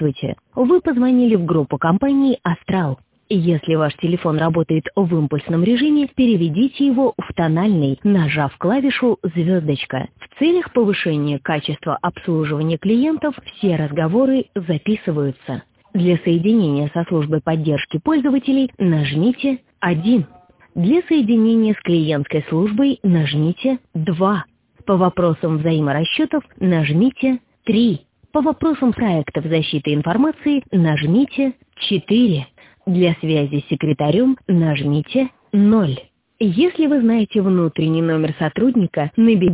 Здравствуйте. Вы позвонили в группу компании «Астрал». Если ваш телефон работает в импульсном режиме, переведите его в тональный, нажав клавишу «звездочка». В целях повышения качества обслуживания клиентов все разговоры записываются. Для соединения со службой поддержки пользователей нажмите 1. Для соединения с клиентской службой нажмите 2. По вопросам взаиморасчетов нажмите 3. По вопросам проектов защиты информации нажмите 4. Для связи с секретарем нажмите 0. Если вы знаете внутренний номер сотрудника, наберите